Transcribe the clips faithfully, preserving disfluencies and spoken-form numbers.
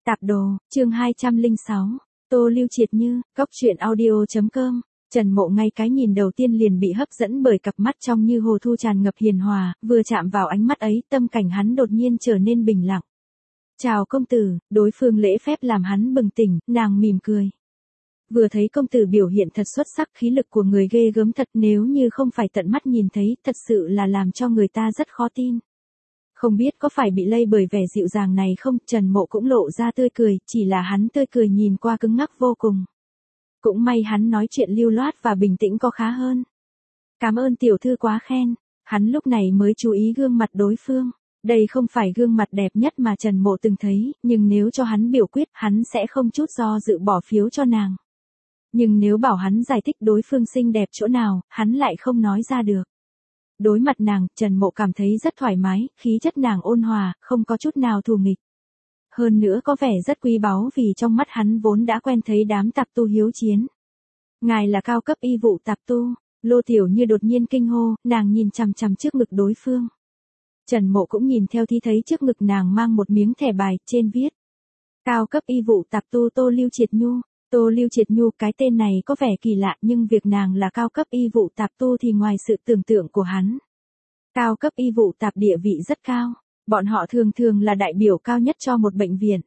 Tạp đồ, chương hai trăm lẻ sáu, Tô Lưu Triệt Như, Cốc truyện audio chấm com. Trần Mộ ngay cái nhìn đầu tiên liền bị hấp dẫn bởi cặp mắt trong như hồ thu tràn ngập hiền hòa, vừa chạm vào ánh mắt ấy, tâm cảnh hắn đột nhiên trở nên bình lặng. "Chào công tử", đối phương lễ phép làm hắn bừng tỉnh, nàng mỉm cười. Vừa thấy công tử biểu hiện thật xuất sắc, khí lực của người ghê gớm thật, nếu như không phải tận mắt nhìn thấy, thật sự là làm cho người ta rất khó tin. Không biết có phải bị lây bởi vẻ dịu dàng này không, Trần Mộ cũng lộ ra tươi cười, chỉ là hắn tươi cười nhìn qua cứng ngắc vô cùng. Cũng may hắn nói chuyện lưu loát và bình tĩnh có khá hơn. "Cảm ơn tiểu thư quá khen", hắn lúc này mới chú ý gương mặt đối phương. Đây không phải gương mặt đẹp nhất mà Trần Mộ từng thấy, nhưng nếu cho hắn biểu quyết, hắn sẽ không chút do dự bỏ phiếu cho nàng. Nhưng nếu bảo hắn giải thích đối phương xinh đẹp chỗ nào, hắn lại không nói ra được. Đối mặt nàng, Trần Mộ cảm thấy rất thoải mái, khí chất nàng ôn hòa, không có chút nào thù nghịch. Hơn nữa có vẻ rất quý báu vì trong mắt hắn vốn đã quen thấy đám tạp tu hiếu chiến. "Ngài là cao cấp y vụ tạp tu", Lô Tiểu Như đột nhiên kinh hô, nàng nhìn chằm chằm trước ngực đối phương. Trần Mộ cũng nhìn theo thì thấy trước ngực nàng mang một miếng thẻ bài, trên viết: "Cao cấp y vụ tạp tu Tô Lưu Triệt Nhu". Tô Lưu Triệt Nhu, cái tên này có vẻ kỳ lạ, nhưng việc nàng là cao cấp y vụ tạp tu thì ngoài sự tưởng tượng của hắn. Cao cấp y vụ tạp địa vị rất cao, bọn họ thường thường là đại biểu cao nhất cho một bệnh viện.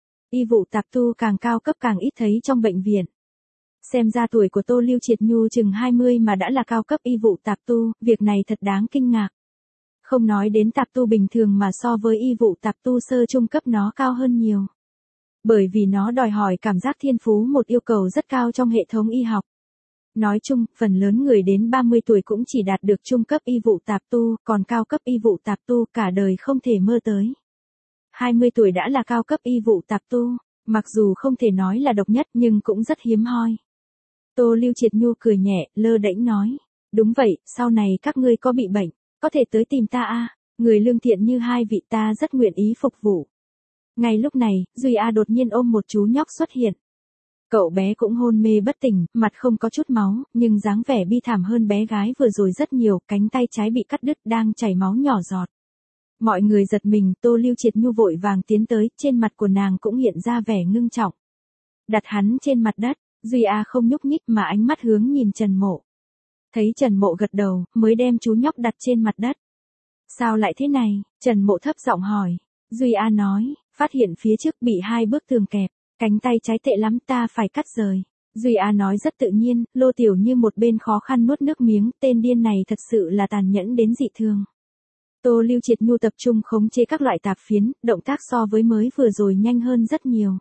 Y vụ tạp tu càng cao cấp càng ít thấy trong bệnh viện. Xem ra tuổi của Tô Lưu Triệt Nhu chừng hai mươi mà đã là cao cấp y vụ tạp tu, việc này thật đáng kinh ngạc. Không nói đến tạp tu bình thường mà so với y vụ tạp tu sơ trung cấp nó cao hơn nhiều. Bởi vì nó đòi hỏi cảm giác thiên phú, một yêu cầu rất cao trong hệ thống y học. Nói chung, phần lớn người đến ba mươi tuổi cũng chỉ đạt được trung cấp y vụ tạp tu, còn cao cấp y vụ tạp tu cả đời không thể mơ tới. hai mươi tuổi đã là cao cấp y vụ tạp tu, mặc dù không thể nói là độc nhất nhưng cũng rất hiếm hoi. Tô Lưu Triệt Nhu cười nhẹ, lơ đễnh nói: "Đúng vậy, sau này các ngươi có bị bệnh, có thể tới tìm ta a, người lương thiện như hai vị ta rất nguyện ý phục vụ." Ngay lúc này, Duy A đột nhiên ôm một chú nhóc xuất hiện. Cậu bé cũng hôn mê bất tỉnh, mặt không có chút máu, nhưng dáng vẻ bi thảm hơn bé gái vừa rồi rất nhiều, cánh tay trái bị cắt đứt đang chảy máu nhỏ giọt. Mọi người giật mình, Tô Lưu Triệt Nhu vội vàng tiến tới, trên mặt của nàng cũng hiện ra vẻ ngưng trọng. Đặt hắn trên mặt đất, Duy A không nhúc nhích mà ánh mắt hướng nhìn Trần Mộ. Thấy Trần Mộ gật đầu, mới đem chú nhóc đặt trên mặt đất. "Sao lại thế này?" Trần Mộ thấp giọng hỏi. Duy A nói: "Phát hiện phía trước bị hai bức tường kẹp, cánh tay trái tệ lắm, ta phải cắt rời." Duy A nói rất tự nhiên, Lô Tiểu Như một bên khó khăn nuốt nước miếng, tên điên này thật sự là tàn nhẫn đến dị thường. Tô Lưu Triệt Nhu tập trung khống chế các loại tạp phiến, động tác so với mới vừa rồi nhanh hơn rất nhiều.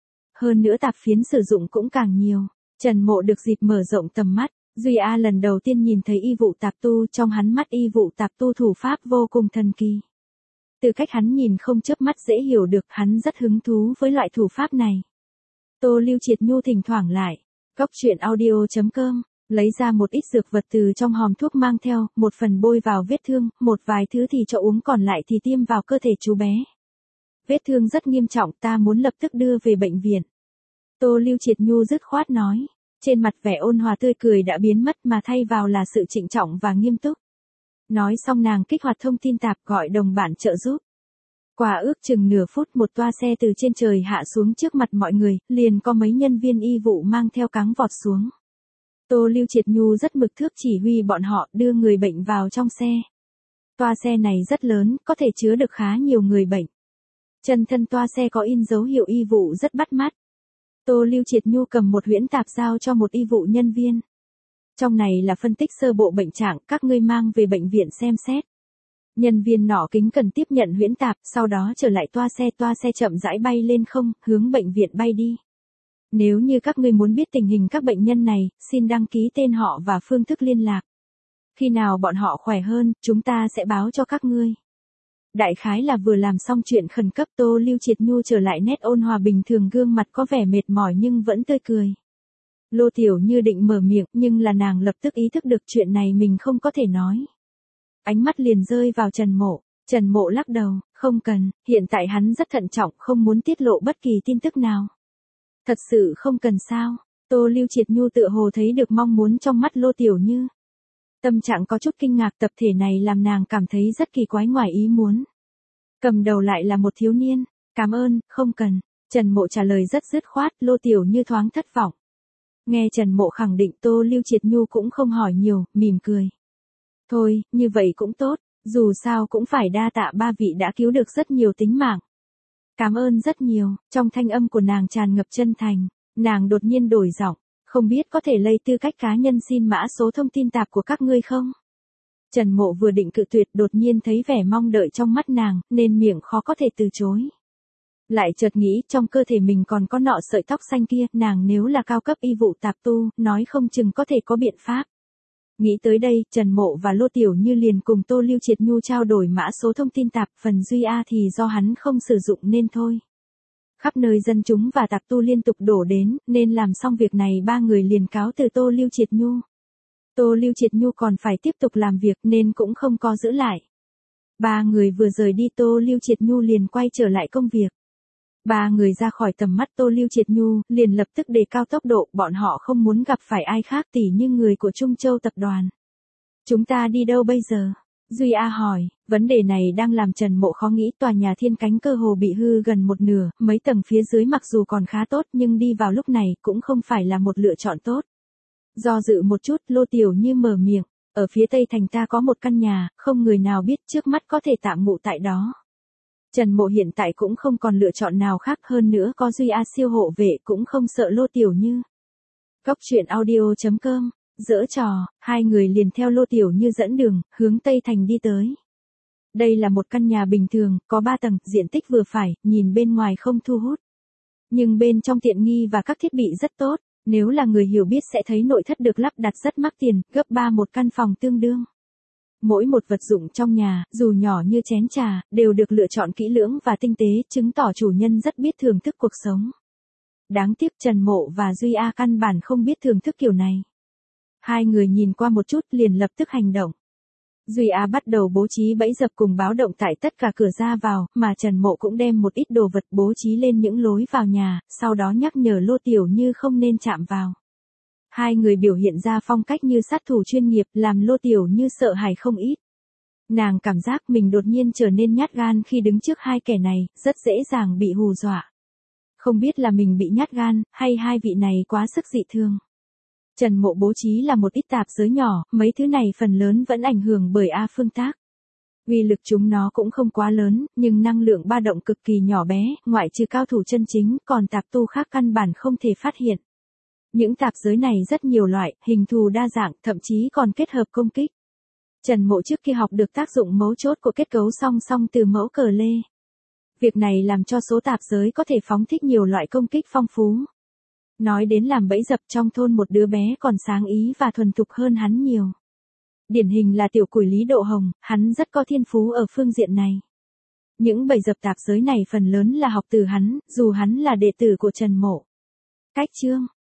Hơn nữa tạp phiến sử dụng cũng càng nhiều. Trần Mộ được dịp mở rộng tầm mắt, Duy A lần đầu tiên nhìn thấy y vụ tạp tu, trong hắn mắt y vụ tạp tu thủ pháp vô cùng thần kỳ. Từ cách hắn nhìn không chớp mắt dễ hiểu được, hắn rất hứng thú với loại thủ pháp này. Tô Lưu Triệt Nhu thỉnh thoảng lại, Cốc truyện audio chấm com, lấy ra một ít dược vật từ trong hòm thuốc mang theo, một phần bôi vào vết thương, một vài thứ thì cho uống, còn lại thì tiêm vào cơ thể chú bé. "Vết thương rất nghiêm trọng, ta muốn lập tức đưa về bệnh viện." Tô Lưu Triệt Nhu dứt khoát nói. Trên mặt vẻ ôn hòa tươi cười đã biến mất mà thay vào là sự trịnh trọng và nghiêm túc. Nói xong nàng kích hoạt thông tin tạp, gọi đồng bạn trợ giúp. Qua ước chừng nửa phút, một toa xe từ trên trời hạ xuống trước mặt mọi người, liền có mấy nhân viên y vụ mang theo cáng vọt xuống. Tô Lưu Triệt Nhu rất mực thước chỉ huy bọn họ đưa người bệnh vào trong xe. Toa xe này rất lớn, có thể chứa được khá nhiều người bệnh. Chân thân toa xe có in dấu hiệu y vụ rất bắt mắt. Tô Lưu Triệt Nhu cầm một huyễn tạp giao cho một y vụ nhân viên. "Trong này là phân tích sơ bộ bệnh trạng, các ngươi mang về bệnh viện xem xét." Nhân viên nọ kính cẩn tiếp nhận huyễn tạp, sau đó trở lại toa xe, toa xe chậm rãi bay lên không, hướng bệnh viện bay đi. "Nếu như các ngươi muốn biết tình hình các bệnh nhân này, xin đăng ký tên họ và phương thức liên lạc. Khi nào bọn họ khỏe hơn, chúng ta sẽ báo cho các ngươi." Đại khái là vừa làm xong chuyện khẩn cấp, Tô Lưu Triệt Nhu trở lại nét ôn hòa bình thường, gương mặt có vẻ mệt mỏi nhưng vẫn tươi cười. Lô Tiểu Như định mở miệng, nhưng là nàng lập tức ý thức được chuyện này mình không có thể nói. Ánh mắt liền rơi vào Trần Mộ. Trần Mộ lắc đầu: "Không cần, hiện tại hắn rất thận trọng, không muốn tiết lộ bất kỳ tin tức nào." "Thật sự không cần sao?" Tô Lưu Triệt Nhu tựa hồ thấy được mong muốn trong mắt Lô Tiểu Như. Tâm trạng có chút kinh ngạc, tập thể này làm nàng cảm thấy rất kỳ quái, ngoài ý muốn. Cầm đầu lại là một thiếu niên. "Cảm ơn, không cần." Trần Mộ trả lời rất dứt khoát, Lô Tiểu Như thoáng thất vọng. Nghe Trần Mộ khẳng định, Tô Lưu Triệt Nhu cũng không hỏi nhiều, mỉm cười. Thôi, như vậy cũng tốt, dù sao cũng phải đa tạ ba vị đã cứu được rất nhiều tính mạng. Cảm ơn rất nhiều, trong thanh âm của nàng tràn ngập chân thành, nàng đột nhiên đổi giọng, không biết có thể lấy tư cách cá nhân xin mã số thông tin tạp của các ngươi không? Trần Mộ vừa định cự tuyệt đột nhiên thấy vẻ mong đợi trong mắt nàng, nên miệng khó có thể từ chối. Lại chợt nghĩ trong cơ thể mình còn có nọ sợi tóc xanh kia, nàng nếu là cao cấp y vụ tạp tu, nói không chừng có thể có biện pháp. Nghĩ tới đây, Trần Mộ và Lô Tiểu Như liền cùng Tô Lưu Triệt Nhu trao đổi mã số thông tin tạp, phần Duy A thì do hắn không sử dụng nên thôi. Khắp nơi dân chúng và tạp tu liên tục đổ đến, nên làm xong việc này ba người liền cáo từ Tô Lưu Triệt Nhu. Tô Lưu Triệt Nhu còn phải tiếp tục làm việc nên cũng không có giữ lại. Ba người vừa rời đi Tô Lưu Triệt Nhu liền quay trở lại công việc. Ba người ra khỏi tầm mắt Tô Lưu Triệt Nhu, liền lập tức đề cao tốc độ, bọn họ không muốn gặp phải ai khác tỉ như người của Trung Châu tập đoàn. Chúng ta đi đâu bây giờ? Duy A hỏi, vấn đề này đang làm Trần Mộ khó nghĩ, tòa nhà Thiên Cánh cơ hồ bị hư gần một nửa, mấy tầng phía dưới mặc dù còn khá tốt nhưng đi vào lúc này cũng không phải là một lựa chọn tốt. Do dự một chút, Lô Tiểu Như mở miệng, ở phía tây thành ta có một căn nhà, không người nào biết trước mắt có thể tạm ngụ tại đó. Trần Mộ hiện tại cũng không còn lựa chọn nào khác, hơn nữa có Duy A siêu hộ vệ cũng không sợ Lô Tiểu Như. Góc truyện audio chấm com, giỡn trò, hai người liền theo Lô Tiểu Như dẫn đường, hướng Tây Thành đi tới. Đây là một căn nhà bình thường, có ba tầng, diện tích vừa phải, nhìn bên ngoài không thu hút. Nhưng bên trong tiện nghi và các thiết bị rất tốt, nếu là người hiểu biết sẽ thấy nội thất được lắp đặt rất mắc tiền, gấp ba một căn phòng tương đương. Mỗi một vật dụng trong nhà, dù nhỏ như chén trà, đều được lựa chọn kỹ lưỡng và tinh tế, chứng tỏ chủ nhân rất biết thưởng thức cuộc sống. Đáng tiếc Trần Mộ và Duy A căn bản không biết thưởng thức kiểu này. Hai người nhìn qua một chút liền lập tức hành động. Duy A bắt đầu bố trí bẫy dập cùng báo động tại tất cả cửa ra vào, mà Trần Mộ cũng đem một ít đồ vật bố trí lên những lối vào nhà, sau đó nhắc nhở Lô Tiểu Như không nên chạm vào. Hai người biểu hiện ra phong cách như sát thủ chuyên nghiệp, làm Lô Tiểu Như sợ hãi không ít. Nàng cảm giác mình đột nhiên trở nên nhát gan khi đứng trước hai kẻ này, rất dễ dàng bị hù dọa. Không biết là mình bị nhát gan, hay hai vị này quá sức dị thường. Trần Mộ bố trí là một ít tạp giới nhỏ, mấy thứ này phần lớn vẫn ảnh hưởng bởi A phương tác. Uy lực chúng nó cũng không quá lớn, nhưng năng lượng ba động cực kỳ nhỏ bé, ngoại trừ cao thủ chân chính, còn tạp tu khác căn bản không thể phát hiện. Những tạp giới này rất nhiều loại, hình thù đa dạng, thậm chí còn kết hợp công kích. Trần Mộ trước khi học được tác dụng mấu chốt của kết cấu song song từ mẫu cờ lê. Việc này làm cho số tạp giới có thể phóng thích nhiều loại công kích phong phú. Nói đến làm bẫy dập, trong thôn một đứa bé còn sáng ý và thuần thục hơn hắn nhiều. Điển hình là tiểu củi Lý Độ Hồng, hắn rất có thiên phú ở phương diện này. Những bẫy dập tạp giới này phần lớn là học từ hắn, dù hắn là đệ tử của Trần Mộ. Cách chương